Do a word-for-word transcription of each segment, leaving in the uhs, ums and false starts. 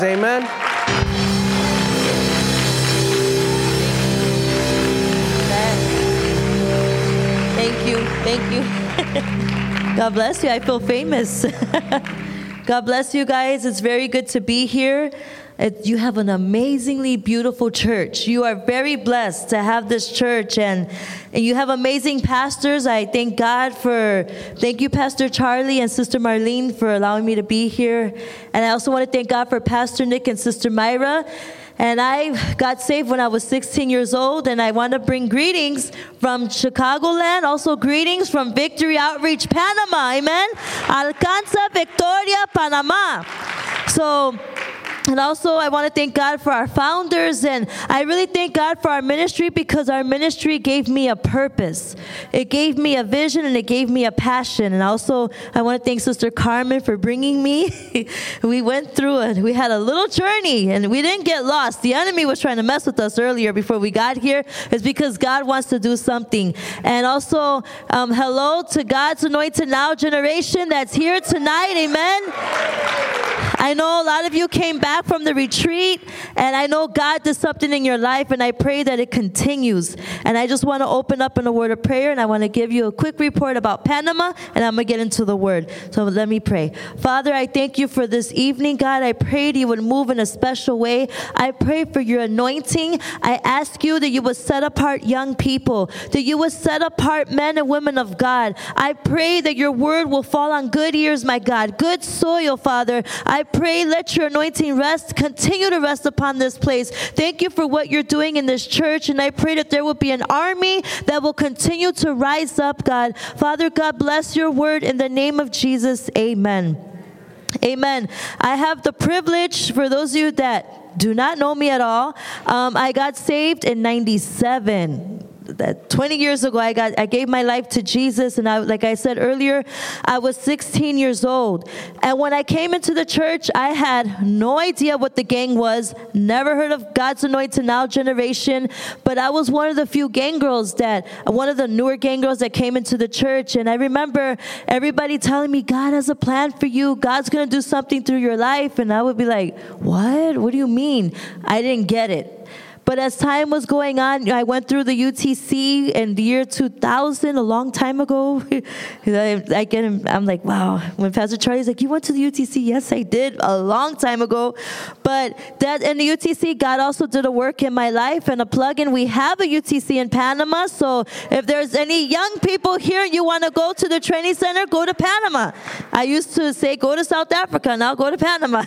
Amen. Thank you. Thank you. God bless you. I feel famous. God bless you guys. It's very good to be here. It, you have an amazingly beautiful church. You are very blessed to have this church, and, and you have amazing pastors. I thank God for, thank you, Pastor Charlie and Sister Marlene, for allowing me to be here. And I also want to thank God for Pastor Nick and Sister Myra. And I got saved when I was sixteen years old, and I want to bring greetings from Chicagoland, also greetings from Victory Outreach Panama, amen? Alcanza Victoria Panama. So, and also, I want to thank God for our founders, and I really thank God for our ministry, because our ministry gave me a purpose. It gave me a vision, and it gave me a passion. And also, I want to thank Sister Carmen for bringing me. We went through it. We had a little journey, and we didn't get lost. The enemy was trying to mess with us earlier before we got here. It's because God wants to do something. And also, um, hello to God's Anointed Now generation that's here tonight. Amen. I know a lot of you came back from the retreat, and I know God did something in your life, and I pray that it continues. And I just want to open up in a word of prayer, and I want to give you a quick report about Panama, and I'm going to get into the word. So let me pray. Father, I thank you for this evening, God. I prayed you would move in a special way. I pray for your anointing. I ask you that you would set apart young people, that you would set apart men and women of God. I pray that your word will fall on good ears, my God, good soil, Father. I pray, let your anointing rest, continue to rest upon this place. Thank you for what you're doing in this church, and I pray that there will be an army that will continue to rise up, God. Father, God, bless your word in the name of Jesus. Amen. Amen. I have the privilege, for those of you that do not know me at all, um, I got saved in ninety-seven. That twenty years ago, I got I gave my life to Jesus, and I, like I said earlier, I was sixteen years old. And when I came into the church, I had no idea what the gang was, never heard of God's Anointed Now generation, but I was one of the few gang girls that, one of the newer gang girls that came into the church. And I remember everybody telling me, God has a plan for you. God's going to do something through your life. And I would be like, what? What do you mean? I didn't get it. But as time was going on, I went through the U T C in the year two thousand, a long time ago. I, I get him, I'm like, wow. When Pastor Charlie's like, you went to the U T C? Yes, I did, a long time ago. But that in the U T C, God also did a work in my life and a plug-in. We have a U T C in Panama. So if there's any young people here, you want to go to the training center, go to Panama. I used to say, go to South Africa, now go to Panama.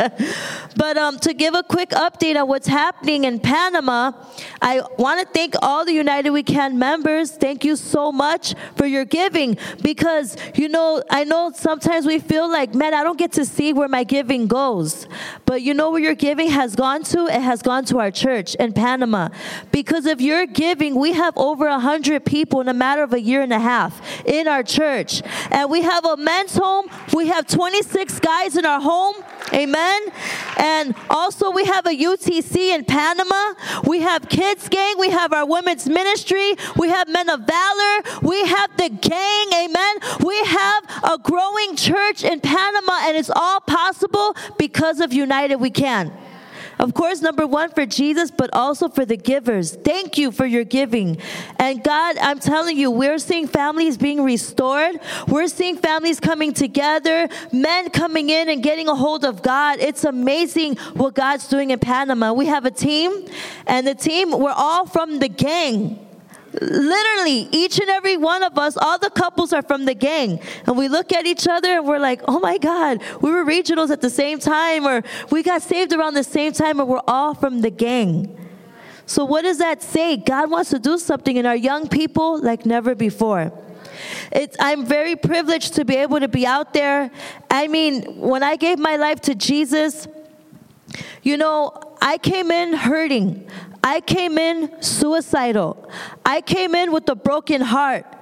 But um, to give a quick update on what's happening in Panama, Panama, I want to thank all the United We Can members. Thank you so much for your giving, because, you know, I know sometimes we feel like, man, I don't get to see where my giving goes. But you know where your giving has gone to? It has gone to our church in Panama. Because of your giving, we have over one hundred people in a matter of a year and a half in our church. And we have a men's home. We have twenty-six guys in our home. Amen. And also we have a U T C in Panama. We have Kids Gang. We have our women's ministry. We have Men of Valor. We have the gang. Amen. We have a growing church in Panama, and it's all possible because of United We Can. Of course, number one, for Jesus, but also for the givers. Thank you for your giving. And God, I'm telling you, we're seeing families being restored. We're seeing families coming together, men coming in and getting a hold of God. It's amazing what God's doing in Panama. We have a team, and the team, we're all from the gang. Literally, each and every one of us, all the couples are from the gang. And we look at each other and we're like, oh my God, we were regionals at the same time, or we got saved around the same time, and we're all from the gang. So what does that say? God wants to do something in our young people like never before. It's, I'm very privileged to be able to be out there. I mean, when I gave my life to Jesus, you know, I came in hurting. I came in suicidal. I came in with a broken heart.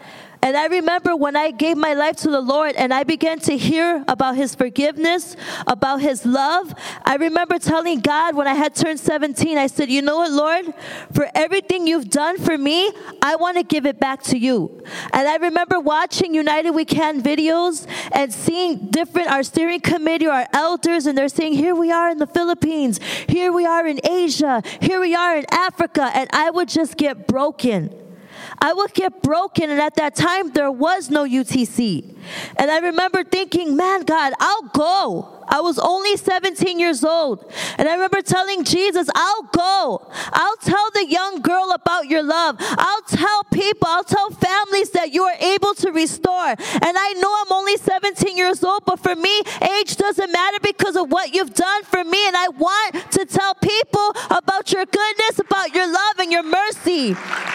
And I remember when I gave my life to the Lord and I began to hear about his forgiveness, about his love, I remember telling God when I had turned seventeen, I said, you know what, Lord, for everything you've done for me, I want to give it back to you. And I remember watching United We Can videos and seeing different, our steering committee, our elders, and they're saying, here we are in the Philippines, here we are in Asia, here we are in Africa, and I would just get broken. I would get broken, and at that time, there was no U T C. And I remember thinking, man, God, I'll go. I was only seventeen years old. And I remember telling Jesus, I'll go. I'll tell the young girl about your love. I'll tell people, I'll tell families that you are able to restore. And I know I'm only seventeen years old, but for me, age doesn't matter because of what you've done for me. And I want to tell people about your goodness, about your love and your mercy.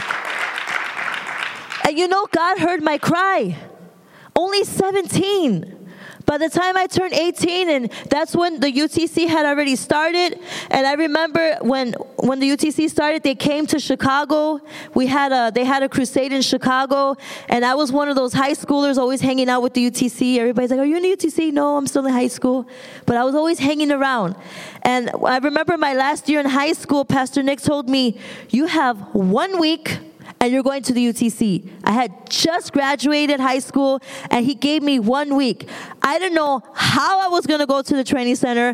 And you know, God heard my cry. Only seventeen. By the time I turned eighteen, and that's when the U T C had already started. And I remember when when the U T C started, they came to Chicago. We had a they had a crusade in Chicago, and I was one of those high schoolers always hanging out with the U T C. Everybody's like, "Are you in the U T C?" No, I'm still in high school, but I was always hanging around. And I remember my last year in high school, Pastor Nick told me, "You have one week." And you're going to the U T C. I had just graduated high school, and he gave me one week. I didn't know how I was going to go to the training center.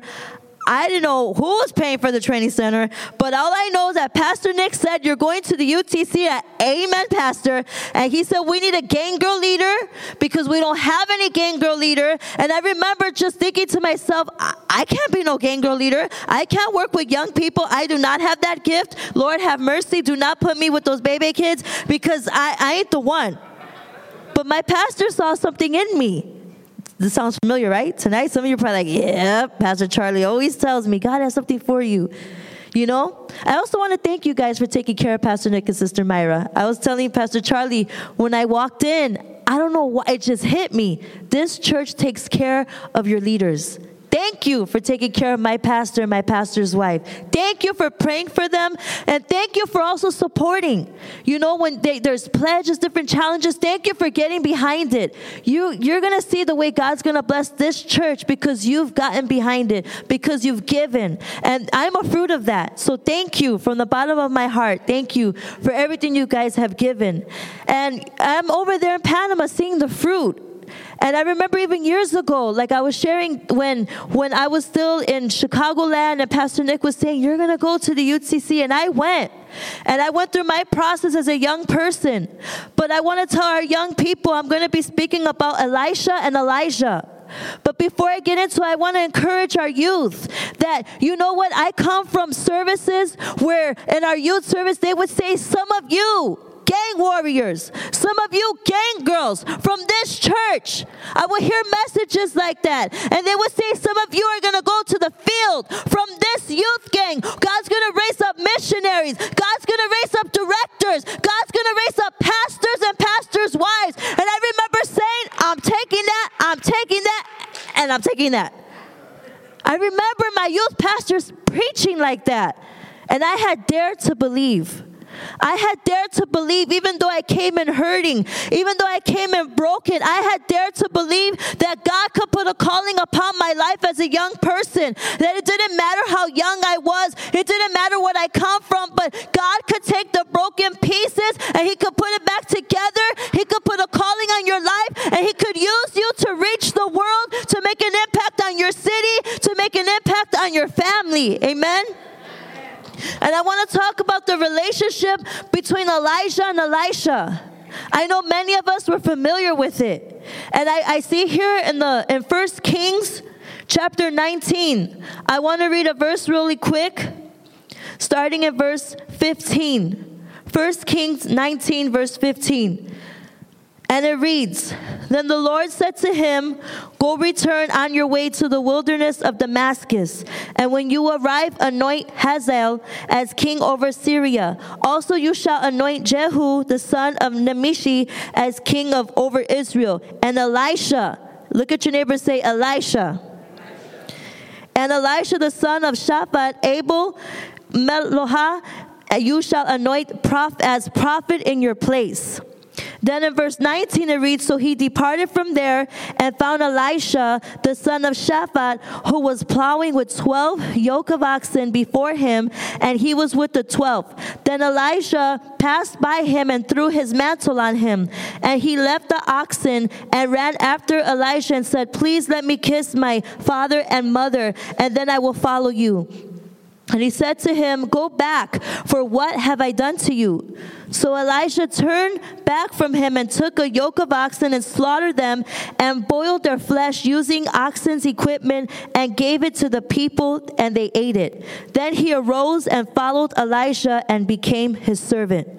I didn't know who was paying for the training center, but all I know is that Pastor Nick said, you're going to the U T C. Amen, Pastor. And he said, we need a gang girl leader because we don't have any gang girl leader. And I remember just thinking to myself, I, I can't be no gang girl leader. I can't work with young people. I do not have that gift. Lord, have mercy. Do not put me with those baby kids because I, I ain't the one. But my pastor saw something in me. This sounds familiar, right? Tonight, some of you are probably like, yeah, Pastor Charlie always tells me, God has something for you. You know? I also want to thank you guys for taking care of Pastor Nick and Sister Myra. I was telling Pastor Charlie, when I walked in, I don't know why, it just hit me. This church takes care of your leaders. Thank you for taking care of my pastor and my pastor's wife. Thank you for praying for them. And thank you for also supporting. You know, when they, there's pledges, different challenges, thank you for getting behind it. You, you're going to see the way God's going to bless this church because you've gotten behind it, because you've given. And I'm a fruit of that. So thank you from the bottom of my heart. Thank you for everything you guys have given. And I'm over there in Panama seeing the fruit. And I remember even years ago, like I was sharing when when I was still in Chicagoland and Pastor Nick was saying, you're going to go to the U T C. And I went. And I went through my process as a young person. But I want to tell our young people, I'm going to be speaking about Elisha and Elijah. But before I get into it, I want to encourage our youth that, you know what, I come from services where in our youth service, they would say, some of you, gang warriors, some of you gang girls from this church. I would hear messages like that. And they would say, some of you are going to go to the field from this youth gang. God's going to raise up missionaries. God's going to raise up directors. God's going to raise up pastors and pastors' wives. And I remember saying, I'm taking that, I'm taking that, and I'm taking that. I remember my youth pastors preaching like that. And I had dared to believe. I had dared to believe, even though I came in hurting, even though I came in broken, I had dared to believe that God could put a calling upon my life as a young person, that it didn't matter how young I was, it didn't matter what I come from, but God could take the broken pieces and He could put it back together. He could put a calling on your life and He could use you to reach the world, to make an impact on your city, to make an impact on your family. Amen? And I want to talk about the relationship between Elijah and Elisha. I know many of us were familiar with it. And I, I see here in the in First Kings chapter nineteen, I want to read a verse really quick, starting at verse fifteen. First Kings nineteen, verse fifteen. And it reads, Then the Lord said to him, Go return on your way to the wilderness of Damascus. And when you arrive, anoint Hazael as king over Syria. Also you shall anoint Jehu, the son of Nimshi, as king of over Israel. And Elisha, look at your neighbor and say, Elisha. And Elisha, the son of Shaphat, Abel, Melohah, you shall anoint prof- as prophet in your place. Then in verse nineteen it reads, so he departed from there and found Elisha, the son of Shaphat, who was plowing with twelve yoke of oxen before him, and he was with the twelfth. Then Elisha passed by him and threw his mantle on him. And he left the oxen and ran after Elisha and said, please let me kiss my father and mother, and then I will follow you. And he said to him, go back, for what have I done to you? So Elisha turned back from him and took a yoke of oxen and slaughtered them and boiled their flesh using oxen's equipment and gave it to the people, and they ate it. Then he arose and followed Elisha and became his servant.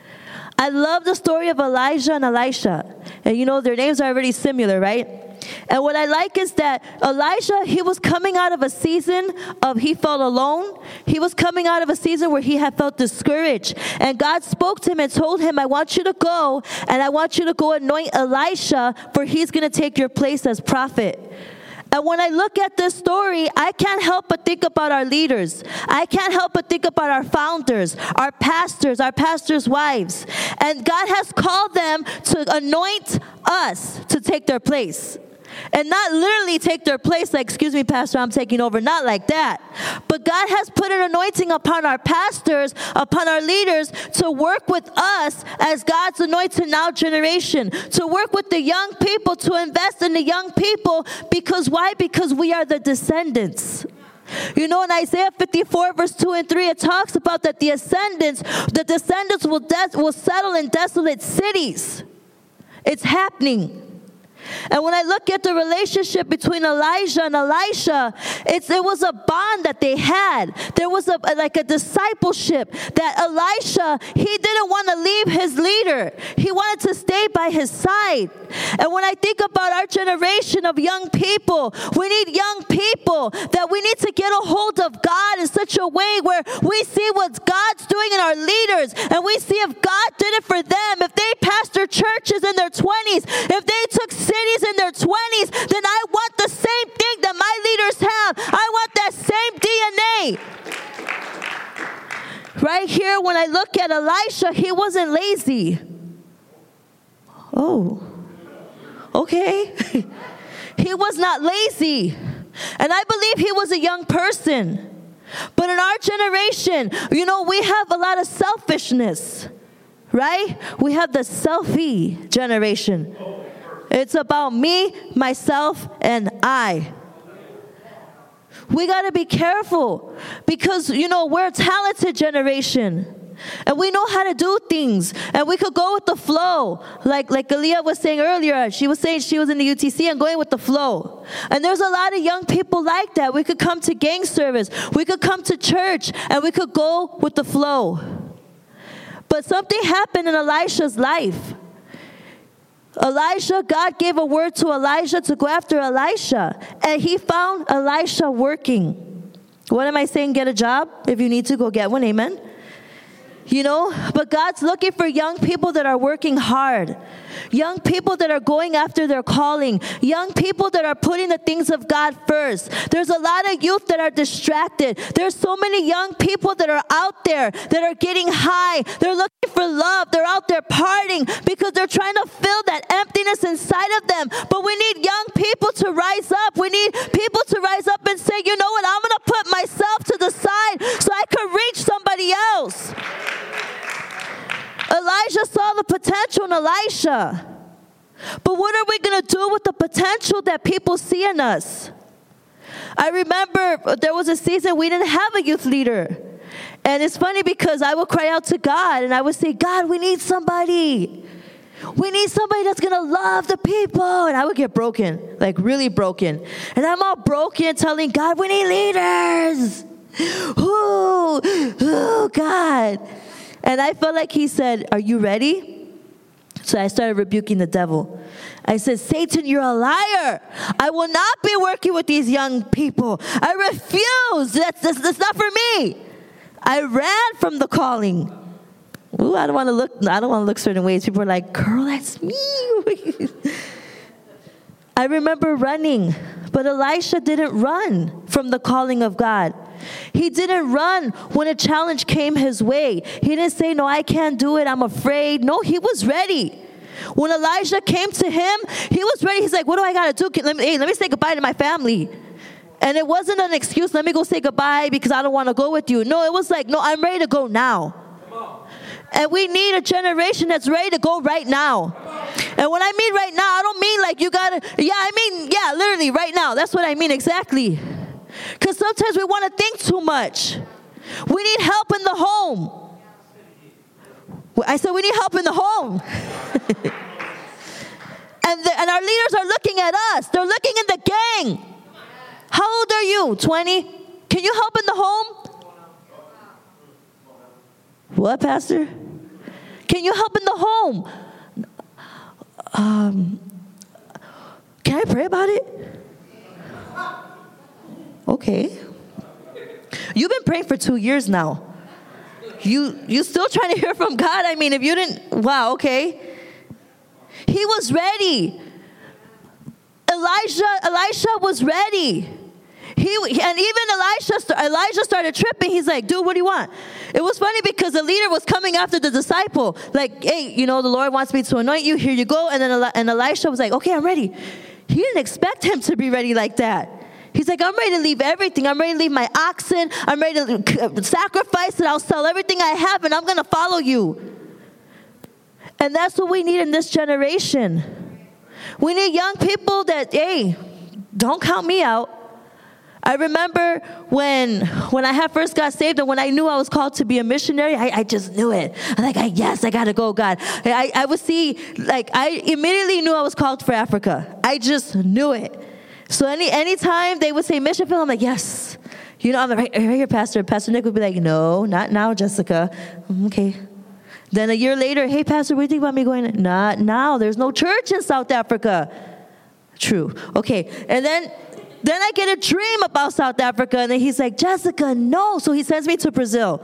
I love the story of Elijah and Elisha. And you know, their names are already similar, right? And what I like is that Elisha, he was coming out of a season of he felt alone. He was coming out of a season where he had felt discouraged. And God spoke to him and told him, I want you to go, and I want you to go anoint Elisha, for he's going to take your place as prophet. And when I look at this story, I can't help but think about our leaders. I can't help but think about our founders, our pastors, our pastors' wives. And God has called them to anoint us to take their place. And not literally take their place like, excuse me, pastor, I'm taking over. Not like that. But God has put an anointing upon our pastors, upon our leaders, to work with us as God's anointed now generation. To work with the young people, to invest in the young people. Because why? Because we are the descendants. You know, in Isaiah fifty-four, verse two and three, it talks about that the ascendants, the descendants will, des- will settle in desolate cities. It's happening. And when I look at the relationship between Elijah and Elisha, it's, it was a bond that they had. There was a, like a discipleship that Elisha, he didn't want to leave his leader. He wanted to stay by his side. And when I think about our generation of young people, we need young people that we need to get a hold of God in such a way where we see what God's doing in our leaders, and we see if God did it for them, if they pastor churches in their twenties, if they took cities in their twenties, then I want the same thing that my leaders have. I want that same D N A. Right here, when I look at Elisha, he wasn't lazy. Oh, okay. He was not lazy. And I believe he was a young person. But in our generation, you know, we have a lot of selfishness, right? We have the selfie generation. It's about me, myself, and I. We got to be careful because, you know, we're a talented generation. And we know how to do things. And we could go with the flow. Like like Aaliyah was saying earlier. She was saying she was in the U T C and going with the flow. And there's a lot of young people like that. We could come to gang service. We could come to church. And we could go with the flow. But something happened in Elisha's life. Elijah, God gave a word to Elijah to go after Elisha. And he found Elisha working. What am I saying? Get a job. If you need to, go get one. Amen. You know, but God's looking for young people that are working hard. Young people that are going after their calling. Young people that are putting the things of God first. There's a lot of youth that are distracted. There's so many young people that are out there that are getting high. They're looking for love. They're out there partying because they're trying to fill that emptiness inside of them. But we need young people to rise up. We need people to rise up and say, you know what, I'm going to put myself to the side so I can reach somebody else. Elijah saw the potential in Elisha. But what are we going to do with the potential that people see in us? I remember there was a season we didn't have a youth leader. And it's funny because I would cry out to God and I would say, God, we need somebody. We need somebody that's going to love the people. And I would get broken, like really broken. And I'm all broken telling God, we need leaders. Ooh, ooh, God. And I felt like he said, are you ready? So I started rebuking the devil. I said, Satan, you're a liar. I will not be working with these young people. I refuse. That's, that's, that's not for me. I ran from the calling. Ooh, I don't want to look, I don't want to look certain ways. People are like, girl, that's me. I remember running, but Elisha didn't run from the calling of God. He didn't run when a challenge came his way. He didn't say, no, I can't do it. I'm afraid. No, he was ready. When Elijah came to him, he was ready. He's like, what do I got to do? Let me, hey, let me say goodbye to my family. And it wasn't an excuse, let me go say goodbye because I don't want to go with you. No, it was like, no, I'm ready to go now. And we need a generation that's ready to go right now. And when I mean right now, I don't mean like you got to, yeah, I mean, yeah, literally right now. That's what I mean exactly. Because sometimes we want to think too much. We need help in the home. I said we need help in the home. and, the, and our leaders are looking at us. They're looking in the gang. How old are you? twenty? Can you help in the home? What, Pastor? Can you help in the home? Um, can I pray about it? Okay. You've been praying for two years now. You you still trying to hear from God? I mean, if you didn't, wow, okay. He was ready. Elijah, Elisha was ready. He and even Elisha, Elijah started tripping. He's like, dude, what do you want? It was funny because the leader was coming after the disciple. Like, hey, you know, the Lord wants me to anoint you. Here you go. And then and Elisha was like, okay, I'm ready. He didn't expect him to be ready like that. He's like, I'm ready to leave everything. I'm ready to leave my oxen. I'm ready to sacrifice it. I'll sell everything I have, and I'm going to follow you. And that's what we need in this generation. We need young people that, hey, don't count me out. I remember when when I had first got saved and when I knew I was called to be a missionary, I, I just knew it. I'm like, I, yes, I got to go, God. I, I would see, like, I immediately knew I was called for Africa. I just knew it. So any anytime they would say mission field, I'm like, yes. You know, I'm right, right here, Pastor. Pastor Nick would be like, no, not now, Jessica. Okay. Then a year later, hey, Pastor, what do you think about me going? Not now. There's no church in South Africa. True. Okay. And then... Then I get a dream about South Africa, and then he's like, Jessica, no. So he sends me to Brazil.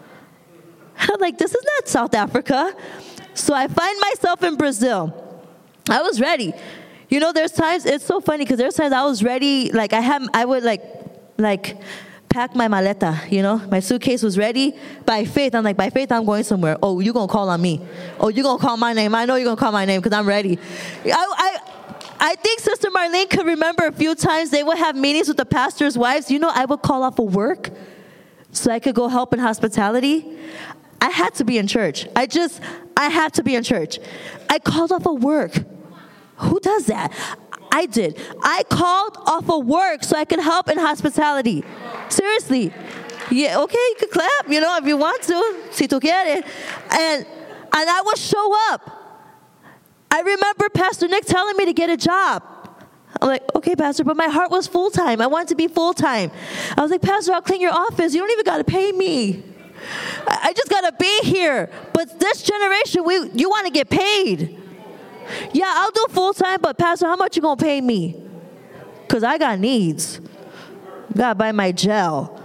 I'm like, this is not South Africa. So I find myself in Brazil. I was ready. You know, there's times, it's so funny, because there's times I was ready, like I have, I would like, like, pack my maleta, you know? My suitcase was ready. By faith, I'm like, by faith, I'm going somewhere. Oh, you're going to call on me. Oh, you're going to call my name. I know you're going to call my name, because I'm ready. I... I I think Sister Marlene could remember a few times they would have meetings with the pastor's wives. You know, I would call off of work so I could go help in hospitality. I had to be in church. I just, I had to be in church. I called off of work. Who does that? I did. I called off of work so I could help in hospitality. Seriously. Yeah, okay, you could clap, you know, if you want to. Si tú quieres. And, and I would show up. I remember Pastor Nick telling me to get a job. I'm like, okay, Pastor, but my heart was full-time. I wanted to be full-time. I was like, Pastor, I'll clean your office. You don't even got to pay me. I just got to be here. But this generation, we you want to get paid. Yeah, I'll do full-time, but Pastor, how much you going to pay me? Because I got needs. Got to buy my gel.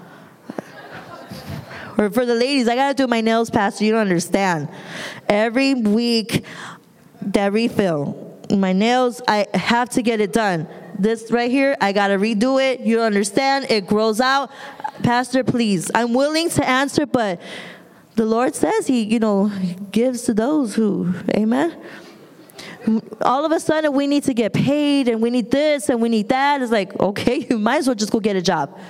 Or for the ladies, I got to do my nails, Pastor. You don't understand. Every week... that refill. My nails, I have to get it done. This right here, I got to redo it. You understand? It grows out. Pastor, please. I'm willing to answer, but the Lord says he, you know, gives to those who, amen? All of a sudden, we need to get paid, and we need this, and we need that. It's like, okay, you might as well just go get a job.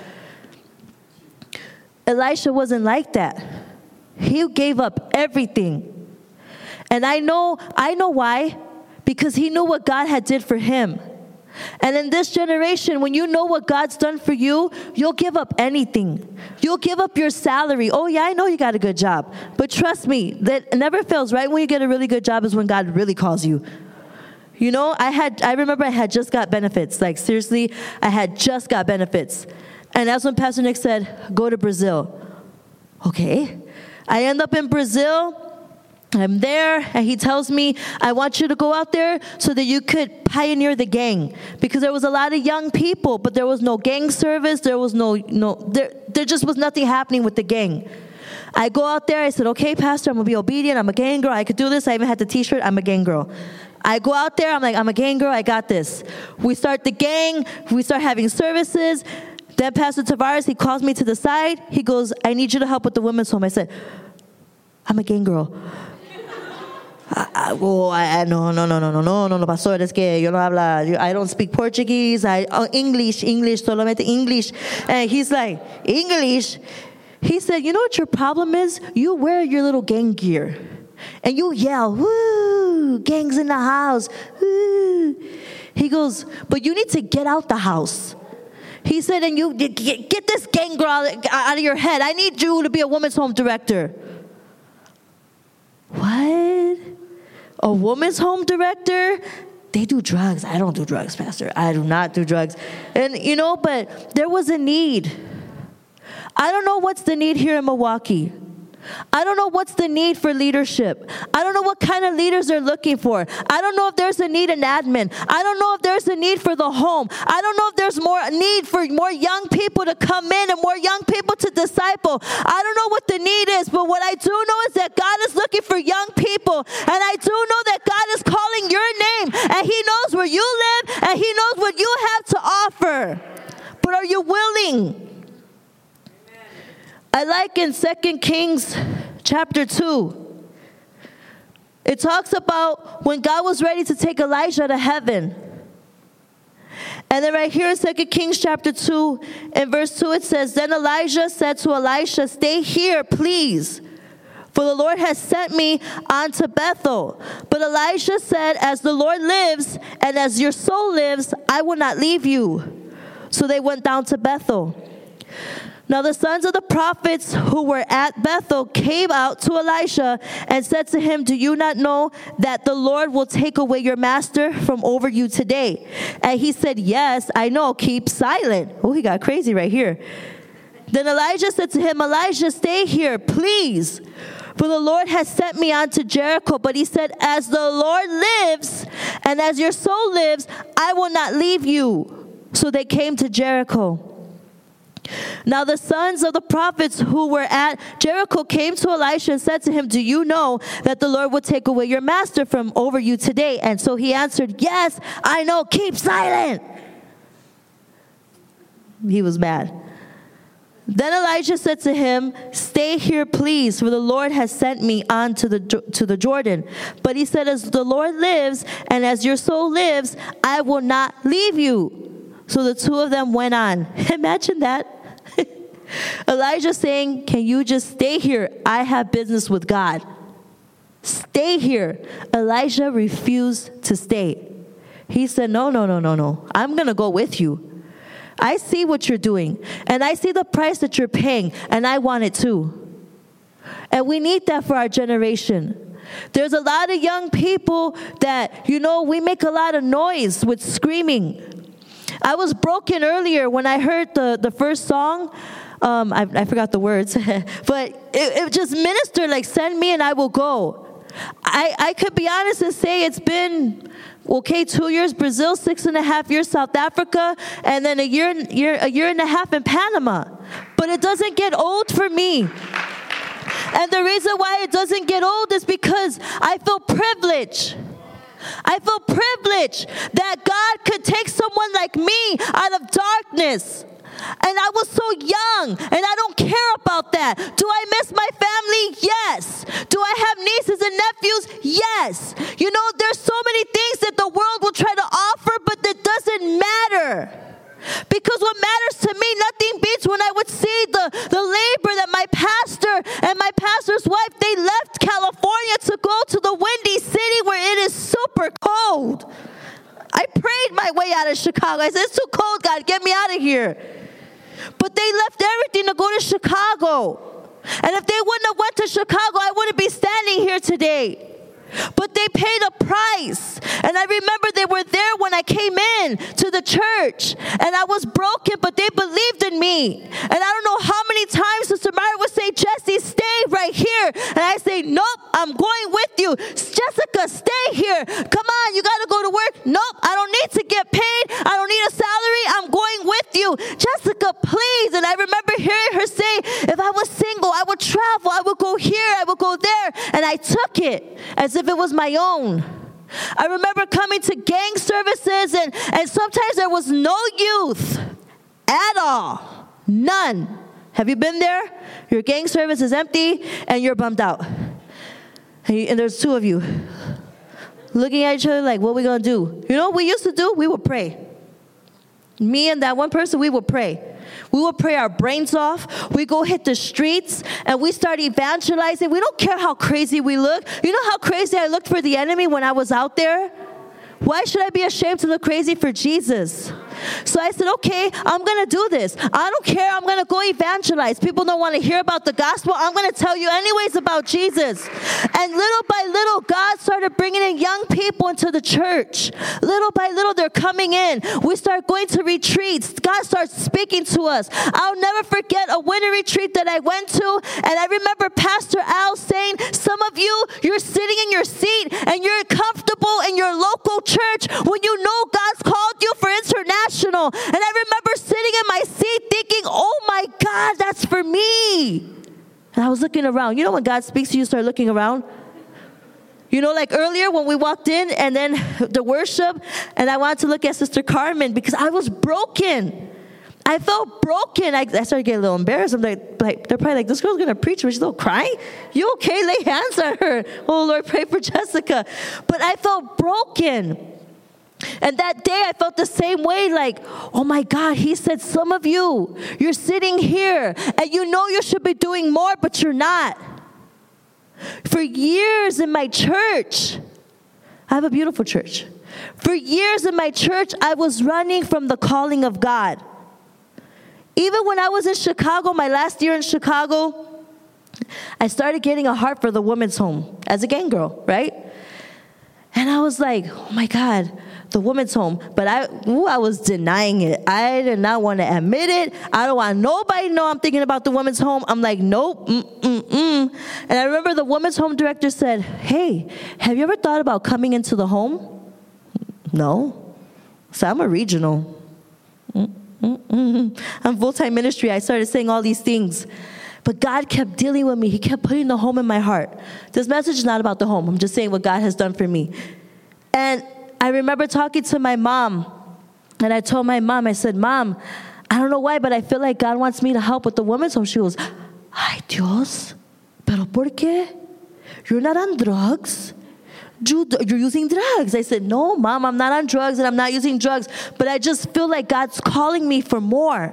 Elisha wasn't like that. He gave up everything. And I know, I know why, because he knew what God had did for him. And in this generation, when you know what God's done for you, you'll give up anything. You'll give up your salary. Oh yeah, I know you got a good job. But trust me, that never fails. Right when you get a really good job is when God really calls you. You know, I had, I remember I had just got benefits. Like seriously, I had just got benefits. And that's when Pastor Nick said, go to Brazil. Okay. I end up in Brazil. I'm there, and he tells me, I want you to go out there so that you could pioneer the gang. Because there was a lot of young people, but there was no gang service. There was no, no there, there just was nothing happening with the gang. I go out there. I said, okay, Pastor, I'm going to be obedient. I'm a gang girl. I could do this. I even had the T-shirt. I'm a gang girl. I go out there. I'm like, I'm a gang girl. I got this. We start the gang. We start having services. Then Pastor Tavares, he calls me to the side. He goes, I need you to help with the women's home. I said, I'm a gang girl. I, I, oh, I, no, no, no, no, no, no, no, no, pastor, es que yo no habla, I don't speak Portuguese, I, oh, English, English, solamente English. And he's like, English? He said, you know what your problem is? You wear your little gang gear. And you yell, woo, gangs in the house, woo. He goes, but you need to get out the house. He said, and you get, get this gang girl out of your head. I need you to be a women's home director. What? A woman's home director? They do drugs. I don't do drugs, Pastor. I do not do drugs. And, you know, but there was a need. I don't know what's the need here in Milwaukee. I don't know what's the need for leadership. I don't know what kind of leaders they're looking for. I don't know if there's a need in admin. I don't know if there's a need for the home. I don't know if there's more need for more young people to come in and more young people to disciple. I don't know what the need is, but what I do know is that God is looking for young people, and I do know that God is calling your name, and He knows where you live, and He knows what you have to offer. But are you willing? I like in Second Kings chapter two, it talks about when God was ready to take Elijah to heaven. And then right here in Second Kings chapter two, in verse two, it says, then Elijah said to Elisha, stay here, please, for the Lord has sent me unto Bethel. But Elisha said, as the Lord lives, and as your soul lives, I will not leave you. So they went down to Bethel. Now the sons of the prophets who were at Bethel came out to Elisha and said to him, do you not know that the Lord will take away your master from over you today? And he said, yes, I know, keep silent. Oh, he got crazy right here. Then Elijah said to him, Elijah, stay here, please, for the Lord has sent me on to Jericho. But he said, as the Lord lives, and as your soul lives, I will not leave you. So they came to Jericho. Now the sons of the prophets who were at Jericho came to Elisha and said to him, do you know that the Lord will take away your master from over you today? And so he answered, yes, I know, keep silent. He was mad. Then Elijah said to him, stay here, please, for the Lord has sent me on to the, to the Jordan. But he said, as the Lord lives, and as your soul lives, I will not leave you. So the two of them went on. Imagine that. Elijah saying, can you just stay here? I have business with God. Stay here. Elijah refused to stay. He said, no, no, no, no, no. I'm going to go with you. I see what you're doing, and I see the price that you're paying, and I want it too. And we need that for our generation. There's a lot of young people that, you know, we make a lot of noise with screaming. I was broken earlier when I heard the, the first song. Um, I, I forgot the words, but it, it just ministered like, send me and I will go. I, I could be honest and say it's been, okay, two years Brazil, six and a half years South Africa, and then a year, year, a year and a half in Panama. But it doesn't get old for me. And the reason why it doesn't get old is because I feel privileged. I feel privileged that God could take someone like me out of darkness. And I was so young, and I don't care about that. Do I miss my family? Yes. Do I have nieces and nephews? Yes. You know, there's so many things that the world will try to offer, but that doesn't matter. Because what matters to me, nothing beats when I would see the, the labor that my pastor and my pastor's wife, they left California to go to the windy city where it is super cold. I prayed my way out of Chicago. I said, it's too cold, God, get me out of here. But they left everything to go to Chicago. And if they wouldn't have went to Chicago, I wouldn't be standing here today. But they paid a price. And I remember they were there when I came in to the church. And I was broken, but they believed in me. And I don't know how many times Sister Myra would say, Jesse, stay right here. And I say, nope, I'm going with you. Jessica, stay here. Come on, you got to go to work. Nope, I don't need to get paid. I don't need a salary. I'm going with you. Jessica, please. And I remember hearing her say, if I was single, I would travel. I would go here. I would go there. And I took it as if it was my own. I remember coming to gang services, and, and sometimes there was no youth at all. None. Have you been there? Your gang service is empty, and you're bummed out. And, you, and there's two of you. looking at each other like, what are we going to do? You know what we used to do? We would pray. Me and that one person, we would pray. We would pray our brains off. We go hit the streets and we start evangelizing. We don't care how crazy we look. You know how crazy I looked for the enemy when I was out there? Why should I be ashamed to look crazy for Jesus? So I said, okay, I'm going to do this. I don't care. I'm going to go evangelize. People don't want to hear about the gospel. I'm going to tell you anyways about Jesus. And little by little, God started bringing in young people into the church. Little by little, they're coming in. We start going to retreats. God starts speaking to us. I'll never forget a winter retreat that I went to. And I remember Pastor Al saying, some of you, you're sitting in your seat and you're comfortable in your local church when you know God's called you for international. And I remember sitting in my seat thinking, oh my God, that's for me. And I was looking around. You know when God speaks to you, you start looking around? You know, like earlier when we walked in and then the worship, and I wanted to look at Sister Carmen because I was broken. I felt broken. I, I started getting a little embarrassed. I'm like, like, they're probably like, this girl's going to preach, but she's still crying. You okay? Lay hands on her. Oh, Lord, pray for Jessica. But I felt broken. And that day I felt the same way, like, oh my God, he said, some of you, you're sitting here and you know you should be doing more, but you're not. For years in my church, I have a beautiful church. For years in my church, I was running from the calling of God. Even when I was in Chicago, my last year in Chicago, I started getting a heart for the women's home as a gang girl, right? And I was like, oh my God, the women's home. But I ooh, I was denying it. I did not want to admit it. I don't want nobody to know I'm thinking about the women's home. I'm like, nope, mm-mm-mm. And I remember the women's home director said, hey, have you ever thought about coming into the home? No. So I'm a regional. Mm-mm-mm. I'm full-time ministry. I started saying all these things. But God kept dealing with me. He kept putting the home in my heart. This message is not about the home. I'm just saying what God has done for me. And I remember talking to my mom. And I told my mom, I said, Mom, I don't know why, but I feel like God wants me to help with the women's home. She goes, ay, Dios, pero por qué? You're not on drugs. You, you're using drugs. I said, no, Mom, I'm not on drugs and I'm not using drugs. But I just feel like God's calling me for more.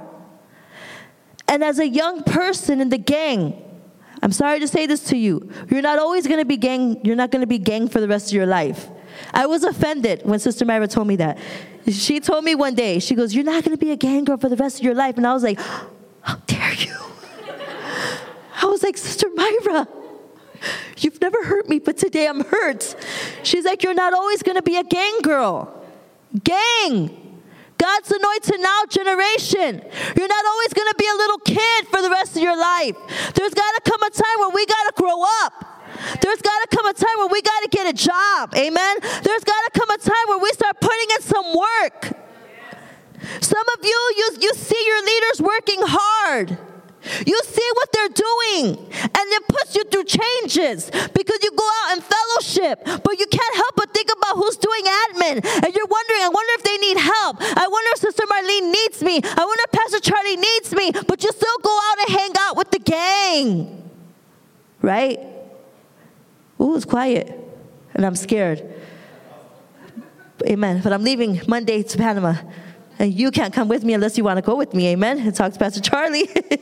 And as a young person in the gang, I'm sorry to say this to you, you're not always going to be gang, you're not going to be gang for the rest of your life. I was offended when Sister Myra told me that. She told me one day, she goes, you're not going to be a gang girl for the rest of your life. And I was like, how dare you? I was like, Sister Myra, you've never hurt me, but today I'm hurt. She's like, you're not always going to be a gang girl. Gang. God's anointed now generation. You're not always going to be a little kid for the rest of your life. There's got to come a time where we got to grow up. There's got to come a time where we got to get a job. Amen. There's got to come a time where we start putting in some work. Some of you, you, you see your leaders working hard. You see what they're doing, and it puts you through changes because you go out and fellowship, but you can't help but think about who's doing admin, and you're wondering, I wonder if they need help. I wonder if Sister Marlene needs me. I wonder if Pastor Charlie needs me, but you still go out and hang out with the gang, right? Ooh, it's quiet, and I'm scared. Amen. But I'm leaving Monday to Panama. And you can't come with me unless you want to go with me, amen? And talk to Pastor Charlie.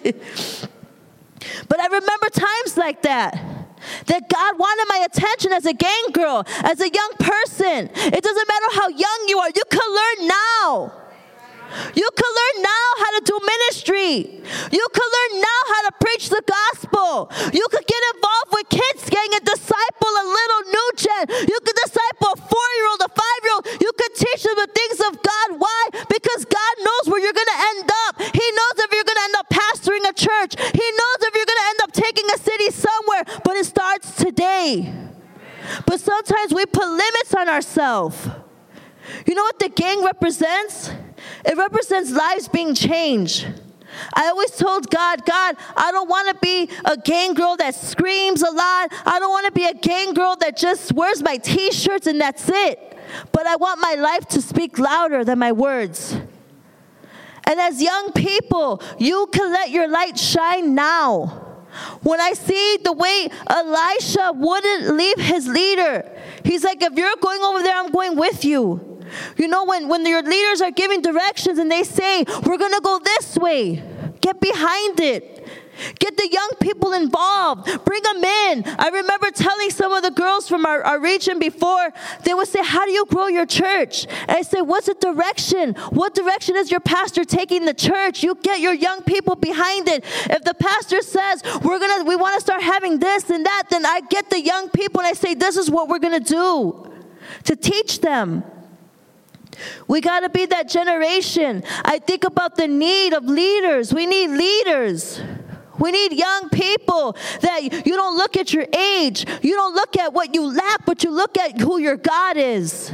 But I remember times like that, that God wanted my attention as a gang girl, as a young person. It doesn't matter how young you are. You can learn now. You can learn now how to do ministry. You can learn now how to preach the gospel. You could get involved with kids gang and disciple a little new gen. You could disciple a four-year-old, a five-year-old. You could teach them the things of God. Why? Because God knows where you're going to end up. He knows if you're going to end up pastoring a church. He knows if you're going to end up taking a city somewhere. But it starts today. But sometimes we put limits on ourselves. You know what the gang represents? It represents lives being changed. I always told God, God, I don't want to be a gang girl that screams a lot. I don't want to be a gang girl that just wears my t-shirts and that's it. But I want my life to speak louder than my words. And as young people, you can let your light shine now. When I see the way Elisha wouldn't leave his leader, he's like, if you're going over there, I'm going with you. You know, when, when your leaders are giving directions and they say, we're going to go this way, get behind it. Get the young people involved. Bring them in. I remember telling some of the girls from our, our region before, they would say, how do you grow your church? And I said, what's the direction? What direction is your pastor taking the church? You get your young people behind it. If the pastor says, we're gonna, we want to start having this and that, then I get the young people and I say, this is what we're going to do to teach them. We got to be that generation. I think about the need of leaders. We need leaders. We need young people that you don't look at your age. You don't look at what you lack, but you look at who your God is.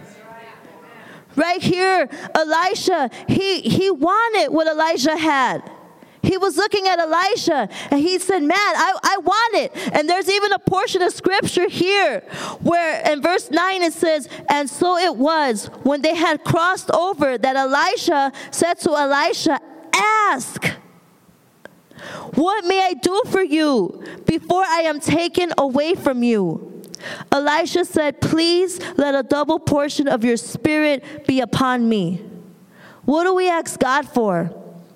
Right here, Elisha, he, he wanted what Elijah had. He was looking at Elisha, and he said, man, I, I want it. And there's even a portion of scripture here where in verse nine it says, and so it was when they had crossed over that Elisha said to Elisha, ask, what may I do for you before I am taken away from you? Elisha said, please let a double portion of your spirit be upon me. What do we ask God for?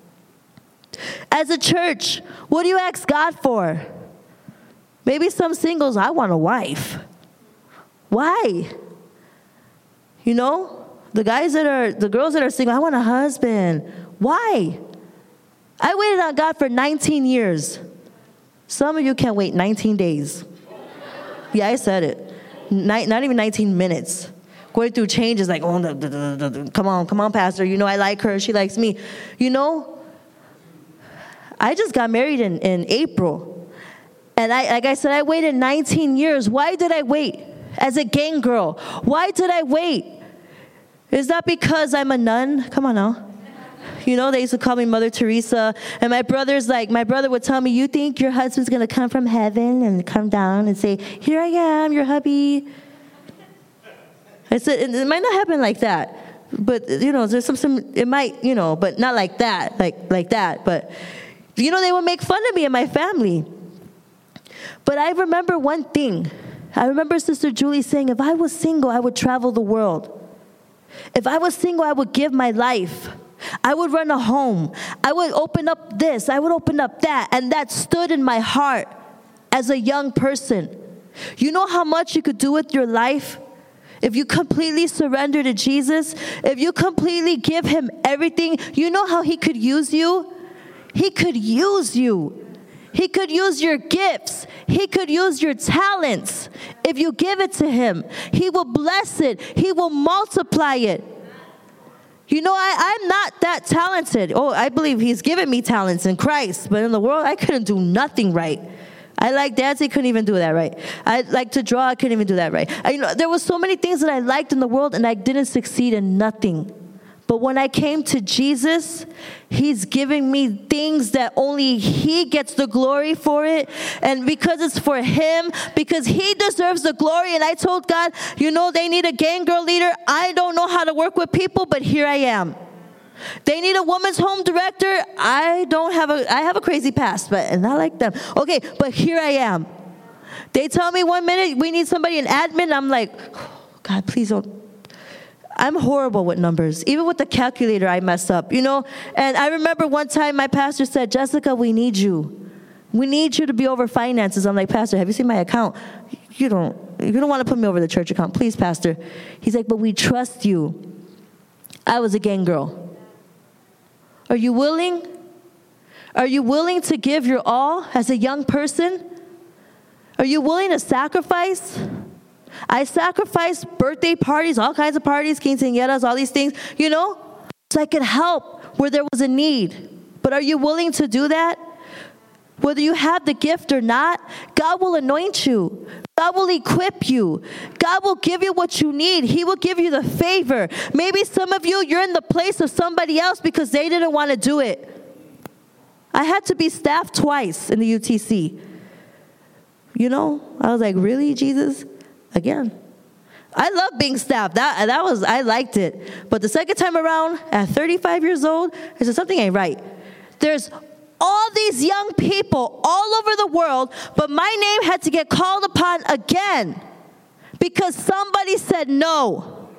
As a church, what do you ask God for? Maybe some singles, I want a wife. Why? You know, the guys that are, the girls that are single, I want a husband. Why? I waited on God for nineteen years. Some of you can't wait nineteen days. Yeah, I said it. Not, not even nineteen minutes. Going through changes like, oh, the, the, the, the, come on, come on, Pastor. You know, I like her. She likes me. You know, I just got married in, in April. And I, like I said, I waited nineteen years. Why did I wait? As a gang girl. Why did I wait? Is that because I'm a nun? Come on now. You know, they used to call me Mother Teresa. And my brother's like, my brother would tell me, you think your husband's going to come from heaven and come down and say, here I am, your hubby. I said, it might not happen like that. But, you know, there's some, some, it might, you know, but not like that, like, like that. But, you know, they would make fun of me and my family. But I remember one thing. I remember Sister Julie saying, if I was single, I would travel the world. If I was single, I would give my life. I would run a home. I would open up this. I would open up that. And that stood in my heart as a young person. You know how much you could do with your life if you completely surrender to Jesus? If you completely give him everything, you know how he could use you? He could use you. He could use your gifts. He could use your talents. If you give it to him, he will bless it. He will multiply it. You know, I, I'm not that talented. Oh, I believe he's given me talents in Christ. But in the world, I couldn't do nothing right. I like dancing, couldn't even do that right. I like to draw, I couldn't even do that right. I, you know, there were so many things that I liked in the world, and I didn't succeed in nothing. But when I came to Jesus, he's giving me things that only he gets the glory for it. And because it's for him, because he deserves the glory. And I told God, you know, they need a gang girl leader. I don't know how to work with people, but here I am. They need a woman's home director. I don't have a, I have a crazy past, but not like them. Okay, but here I am. They tell me one minute, we need somebody in admin. I'm like, oh, God, please don't. I'm horrible with numbers. Even with the calculator, I mess up, you know? And I remember one time my pastor said, Jessica, we need you. We need you to be over finances. I'm like, Pastor, have you seen my account? You don't, you don't want to put me over the church account. Please, Pastor. He's like, but we trust you. I was a gang girl. Are you willing? Are you willing to give your all as a young person? Are you willing to sacrifice? I sacrificed birthday parties, all kinds of parties, quinceañeras, all these things, you know, so I could help where there was a need. But are you willing to do that? Whether you have the gift or not, God will anoint you. God will equip you. God will give you what you need. He will give you the favor. Maybe some of you, you're in the place of somebody else because they didn't want to do it. I had to be staffed twice in the U T C. You know, I was like, really, Jesus? Again. I love being staffed. That, that was, I liked it. But the second time around, at thirty-five years old, I said, something ain't right. There's all these young people all over the world, but my name had to get called upon again because somebody said no.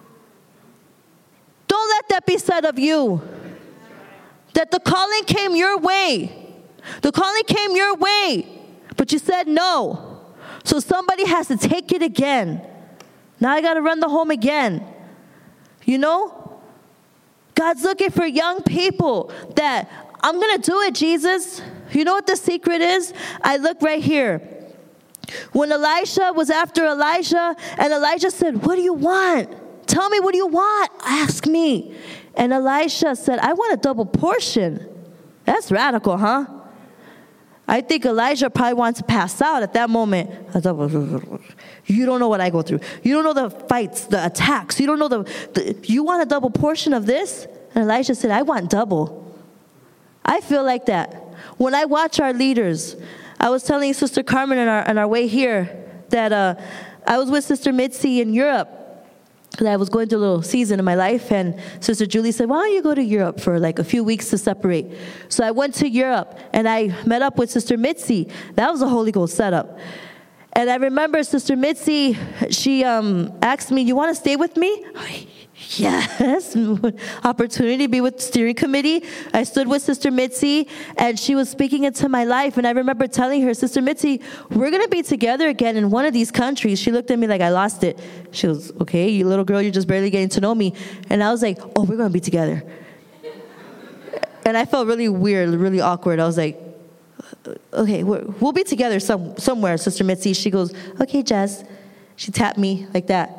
Don't let that be said of you. That the calling came your way. The calling came your way, but you said no. So somebody has to take it again. Now I got to run the home again. You know? God's looking for young people that, I'm going to do it, Jesus. You know what the secret is? I look right here. When Elisha was after Elijah, and Elijah said, what do you want? Tell me, what do you want? Ask me. And Elisha said, I want a double portion. That's radical, huh? I think Elijah probably wanted to pass out at that moment. You don't know what I go through. You don't know the fights, the attacks. You don't know the, the you want a double portion of this? And Elisha said, I want double. I feel like that. When I watch our leaders, I was telling Sister Carmen on our, on our way here that uh, I was with Sister Mitzi in Europe. Because I was going through a little season in my life, and Sister Julie said, why don't you go to Europe for like a few weeks to separate? So I went to Europe, and I met up with Sister Mitzi. That was a Holy Ghost setup. And I remember Sister Mitzi, she um, asked me, you want to stay with me? Yes. Opportunity to be with the steering committee. I stood with Sister Mitzi, and she was speaking into my life. And I remember telling her, Sister Mitzi, we're going to be together again in one of these countries. She looked at me like I lost it. She was, okay, you little girl, you're just barely getting to know me. And I was like, oh, we're going to be together. And I felt really weird, really awkward. I was like, okay, we're, we'll be together some, somewhere, Sister Mitzi. She goes, okay, Jess. She tapped me like that.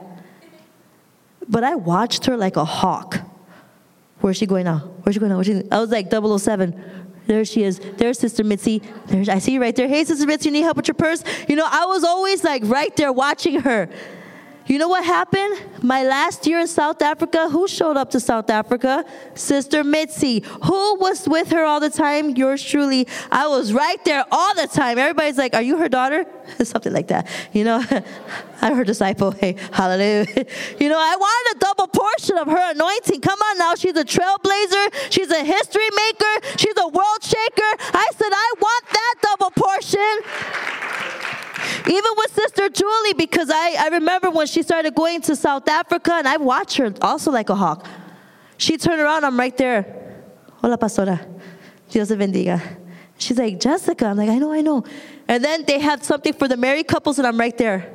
But I watched her like a hawk. Where's she going now? Where's she going now? Where's she? I was like double oh seven. There she is. There's Sister Mitzi. There's, I see you right there. Hey, Sister Mitzi, you need help with your purse? You know, I was always like right there watching her. You know what happened? My last year in South Africa, who showed up to South Africa? Sister Mitzi. Who was with her all the time? Yours truly. I was right there all the time. Everybody's like, are you her daughter? Something like that. You know, I'm her disciple. Hey, hallelujah. You know, I wanted a double portion of her anointing. Come on now. She's a trailblazer. She's a history maker. She's a world shaker. I said, I want that double portion. Even with Sister Julie, because I, I remember when she started going to South Africa, and I watched her also like a hawk. She turned around, I'm right there. Hola, pastora. Dios te bendiga. She's like, Jessica. I'm like, I know, I know. And then they had something for the married couples, and I'm right there.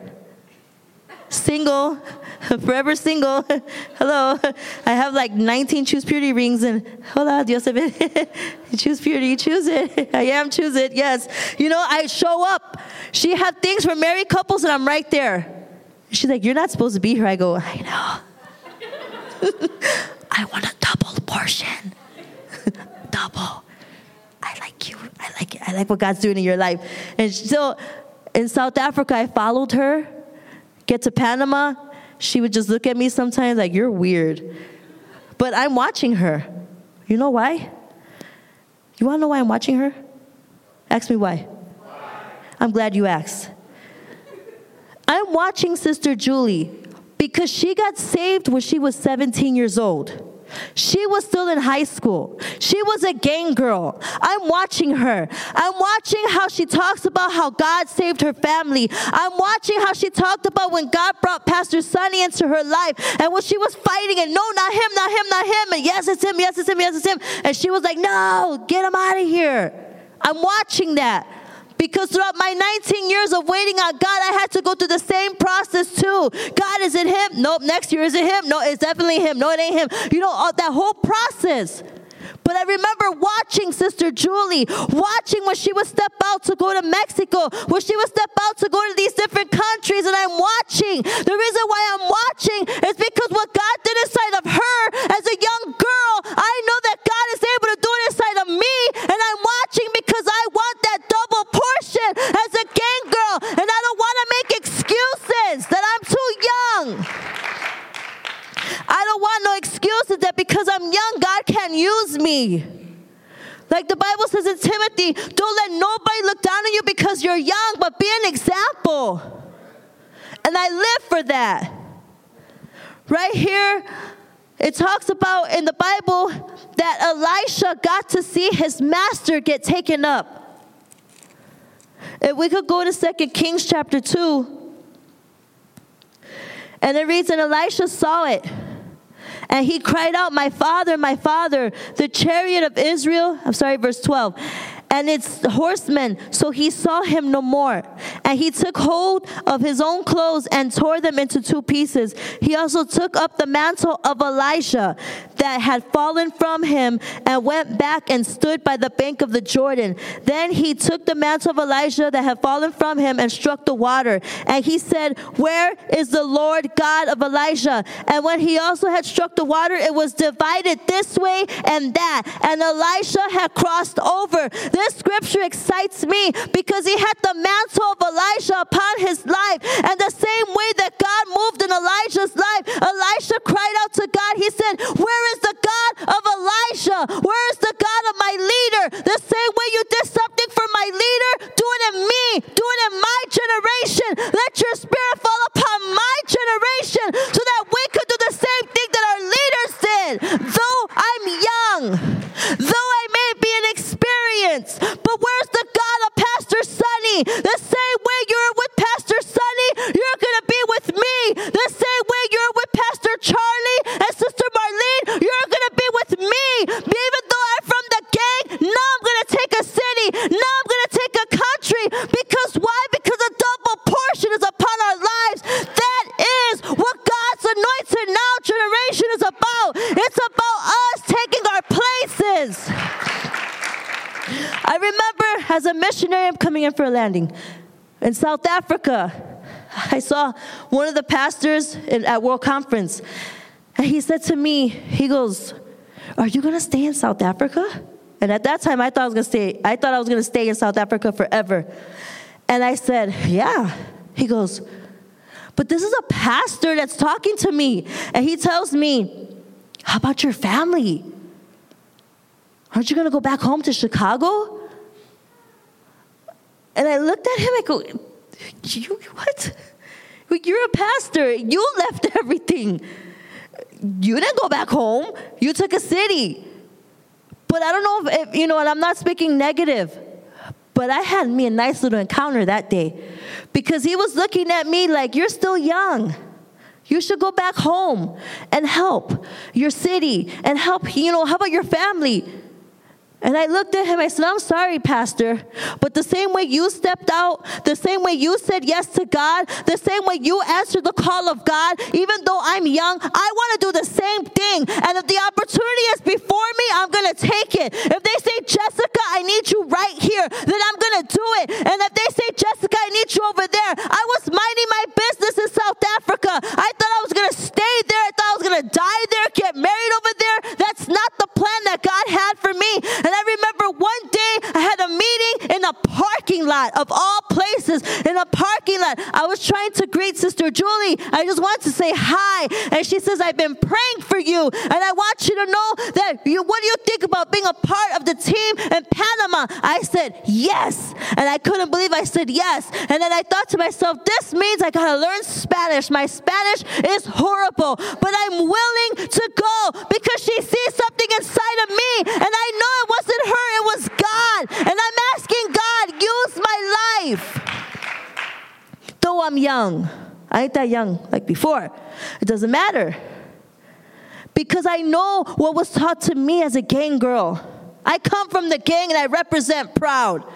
Single, forever single. Hello. I have like nineteen Choose Purity rings, and hola, Dios te bendiga. Choose Purity, choose it. I am, choose it, yes. You know, I show up. She had things for married couples, and I'm right there. She's like, you're not supposed to be here. I go, I know. I want a double portion. Double. I like you. I like it. I like what God's doing in your life. And so in South Africa, I followed her. Get to Panama, she would just look at me sometimes like, you're weird. But I'm watching her. You know why? You want to know why I'm watching her? Ask me why. I'm glad you asked. I'm watching Sister Julie because she got saved when she was seventeen years old. She was still in high school. She was a gang girl. I'm watching her. I'm watching how she talks about how God saved her family. I'm watching how she talked about when God brought Pastor Sonny into her life and when she was fighting and no, not him, not him, not him. And yes, it's him, yes, it's him, yes, it's him. And she was like, no, get him out of here. I'm watching that. Because throughout my nineteen years of waiting on God, I had to go through the same process too. God, is it him? Nope. Next year, is it him? No, it's definitely him. No, it ain't him. You know, all, that whole process. But I remember watching Sister Julie, watching when she would step out to go to Mexico, when she would step out to go to these different countries, and I'm watching. The reason why I'm watching is because what God did inside of her as a young girl, I know that God is able to do it inside of me, and I'm watching because I want that double portion as a gang girl, and I don't want to make excuses that I'm too young. I don't want no excuses that because I'm young, God can't use me. Like the Bible says in Timothy, don't let nobody look down on you because you're young, but be an example. And I live for that. Right here, It talks about in the Bible that Elisha got to see his master get taken up. If we could go to Second Kings chapter two. And it reads, and Elisha saw it. And he cried out, my father, my father, the chariot of Israel. I'm sorry, verse twelve. And its horsemen, so he saw him no more. And he took hold of his own clothes and tore them into two pieces. He also took up the mantle of Elisha that had fallen from him and went back and stood by the bank of the Jordan. Then he took the mantle of Elisha that had fallen from him and struck the water. And he said, where is the Lord God of Elijah? And when he also had struck the water, it was divided this way and that. And Elisha had crossed over. This scripture excites me because he had the mantle of Elijah upon his life. And the same way that God moved in Elijah's life, Elisha cried out to God. He said, where is the God of Elijah? Where is the God of my leader? The same way you did something for my leader, do it in me. Do it in my generation. Let your spirit fall upon my generation so that we could do the same thing that our leaders did. Though I'm young, though I may be inexperienced, but where's the God of Pastor Sonny? The same way you're with Pastor Sonny, you're going to be with me. The same way you're with Pastor Charlie and Sister Marlene, you're going to be with me. Even though I'm from the gang, now I'm going to take a city. Now I'm going to take a country. Because why? Because a double portion is upon our lives. That is what God's anointed now generation is about. It's about us taking our places. I remember as a missionary, I'm coming in for a landing. In South Africa, I saw one of the pastors in, at World Conference. And he said to me, he goes, are you going to stay in South Africa? And at that time, I thought I was going to stay. I thought I was going to stay in South Africa forever. And I said, yeah. He goes, but this is a pastor that's talking to me. And he tells me, how about your family? Aren't you going to go back home to Chicago? And I looked at him, I go, you, what? You're a pastor. You left everything. You didn't go back home. You took a city. But I don't know if, if, you know, and I'm not speaking negative, but I had me a nice little encounter that day because he was looking at me like, you're still young. You should go back home and help your city and help, you know, how about your family? And I looked at him, I said, I'm sorry, Pastor, but the same way you stepped out, the same way you said yes to God, the same way you answered the call of God, even though I'm young, I want to do the same thing. And if the opportunity is before me, I'm going to take it. If they say, Jessica, I need you right here, then I'm going to do it. And if they say, Jessica, I need you over there, I was minding my business in South Africa. I thought I was going to stay there. I thought I was going to die there, get married over there. That's not the plan that God had for me. And I remember one day I had a meeting in a parking lot of all places. In a parking lot, I was trying to greet Sister Julie. I just wanted to say hi, and she says, "I've been praying for you, and I want you to know that you. What do you think about being a part of the team in Panama?" I said yes, and I couldn't believe I said yes. And then I thought to myself, "This means I gotta learn Spanish. My Spanish is horrible, but I'm willing to go because she sees something inside of me, and I know it wasn't her, it was God. And I'm asking God, use my life. Though I'm young, I ain't that young like before. It doesn't matter. Because I know what was taught to me as a gang girl. I come from the gang and I represent proud.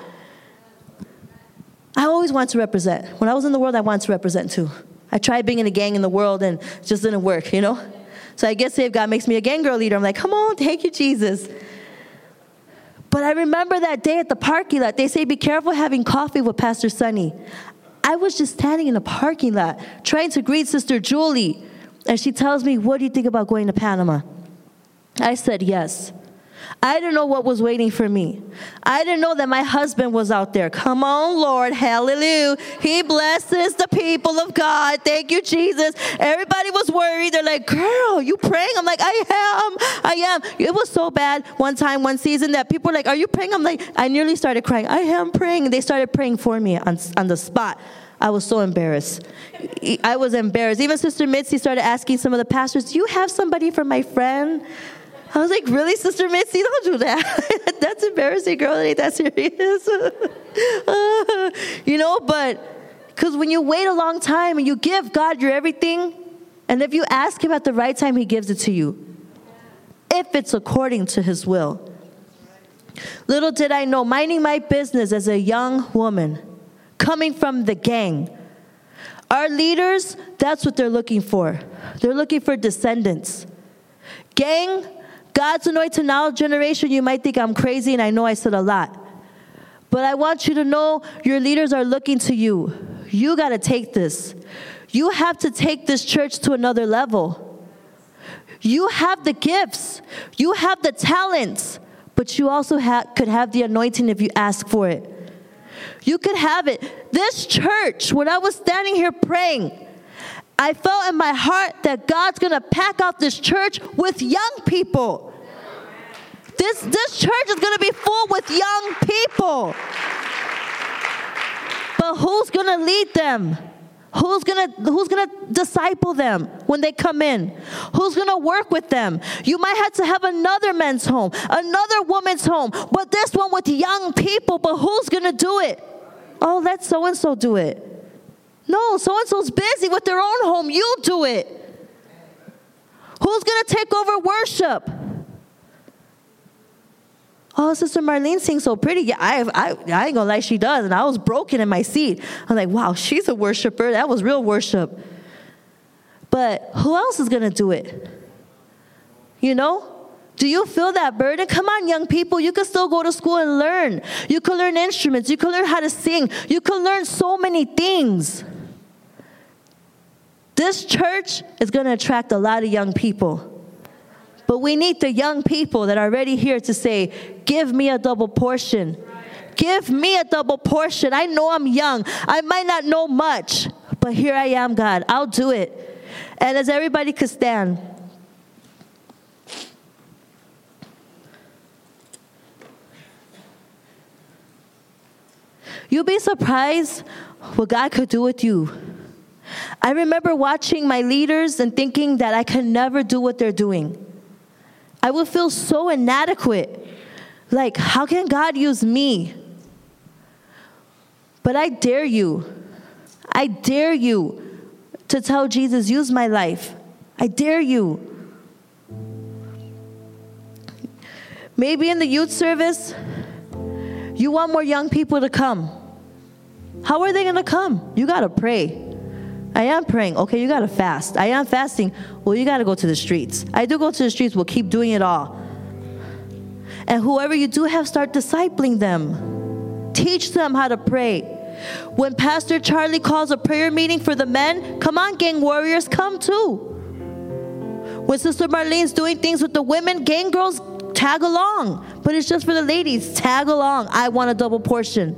I always want to represent. When I was in the world, I wanted to represent too. I tried being in a gang in the world and it just didn't work, you know? So I guess if God makes me a gang girl leader, I'm like, come on, thank you, Jesus. But I remember that day at the parking lot, they say, be careful having coffee with Pastor Sonny. I was just standing in the parking lot trying to greet Sister Julie. And she tells me, what do you think about going to Panama? I said, yes. I didn't know what was waiting for me. I didn't know that my husband was out there. Come on, Lord. Hallelujah. He blesses the people of God. Thank you, Jesus. Everybody was worried. They're like, girl, you praying? I'm like, I am. I am. It was so bad one time, one season that people were like, are you praying? I'm like, I nearly started crying. I am praying. And they started praying for me on, on the spot. I was so embarrassed. I was embarrassed. Even Sister Mitzi started asking some of the pastors, do you have somebody for my friend? I was like, really, Sister Mitzi? Don't do that. That's embarrassing, girl. It ain't that serious. uh, you know, but because when you wait a long time and you give God your everything, and if you ask him at the right time, he gives it to you. If it's according to his will. Little did I know, minding my business as a young woman, coming from the gang, our leaders, that's what they're looking for. They're looking for descendants. Gang, God's anointed now generation, you might think I'm crazy, and I know I said a lot. But I want you to know your leaders are looking to you. You got to take this. You have to take this church to another level. You have the gifts. You have the talents. But you also ha- could have the anointing if you ask for it. You could have it. This church, when I was standing here praying, I felt in my heart that God's going to pack out this church with young people. This, this church is going to be full with young people. But who's going to lead them? Who's gonna who's gonna disciple them when they come in? Who's gonna work with them? You might have to have another men's home, another woman's home, but this one with young people, but who's gonna do it? Oh, let so-and-so do it. No, so-and-so's busy with their own home. You do it. Who's gonna take over worship? Oh, Sister Marlene sings so pretty. Yeah, I, I, I ain't gonna lie, she does. And I was broken in my seat. I'm like, wow, she's a worshiper. That was real worship. But who else is gonna do it? You know? Do you feel that burden? Come on, young people. You can still go to school and learn. You can learn instruments. You can learn how to sing. You can learn so many things. This church is gonna attract a lot of young people. But we need the young people that are already here to say, give me a double portion. Give me a double portion. I know I'm young. I might not know much, but here I am, God. I'll do it. And as everybody could stand. You'll be surprised what God could do with you. I remember watching my leaders and thinking that I could never do what they're doing. I would feel so inadequate. Like, how can God use me? But I dare you. I dare you to tell Jesus, use my life. I dare you. Maybe in the youth service, you want more young people to come. How are they going to come? You got to pray. I am praying. Okay, you got to fast. I am fasting. Well, you got to go to the streets. I do go to the streets. We'll keep doing it all. And whoever you do have, start discipling them. Teach them how to pray. When Pastor Charlie calls a prayer meeting for the men, come on, gang warriors, come too. When Sister Marlene's doing things with the women, gang girls, tag along. But it's just for the ladies. Tag along. I want a double portion.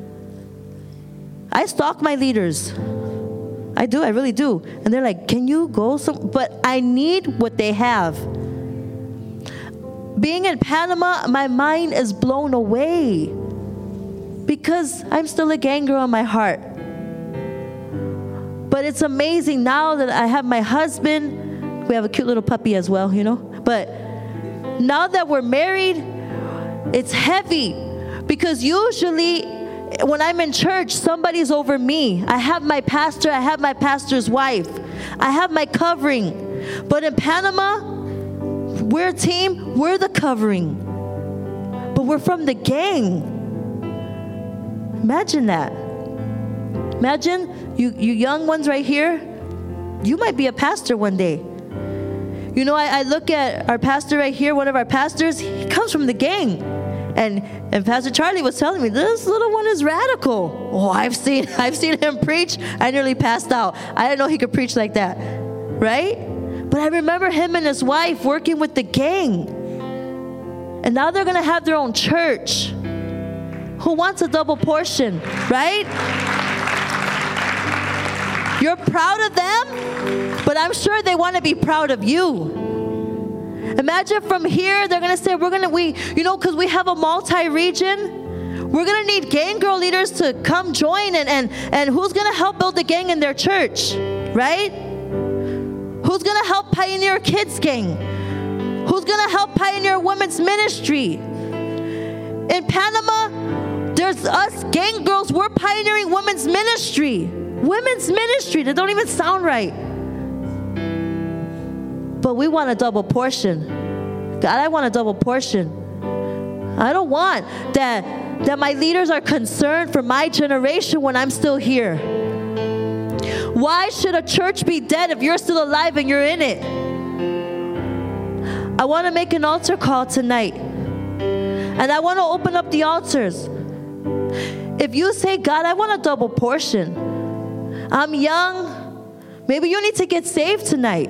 I stalk my leaders. I do, I really do. And they're like, can you go some? But I need what they have. Being in Panama, my mind is blown away because I'm still a gang girl in my heart. But it's amazing now that I have my husband. We have a cute little puppy as well, you know. But now that we're married, it's heavy because usually when I'm in church, somebody's over me. I have my pastor, I have my pastor's wife, I have my covering. But in Panama, we're a team, we're the covering. But we're from the gang. Imagine that. Imagine you, you young ones right here, you might be a pastor one day. You know, I, I look at our pastor right here, one of our pastors, he comes from the gang. And and Pastor Charlie was telling me, this little one is radical. Oh, I've seen I've seen him preach. I nearly passed out. I didn't know he could preach like that. Right? But I remember him and his wife working with the gang. And now they're going to have their own church. Who wants a double portion? Right? You're proud of them, but I'm sure they want to be proud of you. Imagine from here, they're going to say, we're going to, we, you know, because we have a multi-region, We're going to need gang girl leaders to come join, and, and, and who's going to help build a gang in their church, right? Who's going to help pioneer kids gang? Who's going to help pioneer women's ministry? In Panama, there's us gang girls. We're pioneering women's ministry. Women's ministry. That don't even sound right. But we want a double portion. God, I want a double portion. I don't want that, that my leaders are concerned for my generation when I'm still here. Why should a church be dead if you're still alive and you're in it? I want to make an altar call tonight. And I want to open up the altars. If you say, God, I want a double portion. I'm young. Maybe you need to get saved tonight.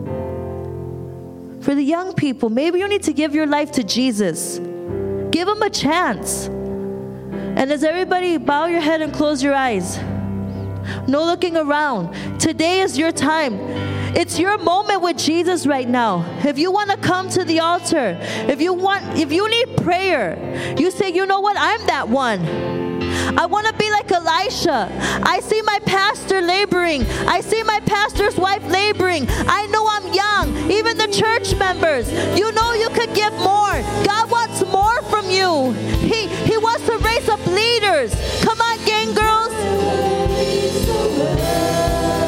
For the young people, maybe you need to give your life to Jesus. Give him a chance. And as everybody bow your head and close your eyes. No looking around. Today is your time. It's your moment with Jesus right now. If you want to come to the altar, if you want, if you need prayer, you say, you know what, I'm that one. I want to be like Elisha. I see my pastor laboring. I see my pastor's wife laboring. I know I'm young. Even the church members, you know you could give more. God wants more from you. He, he wants to raise up leaders. Come on, gang girls.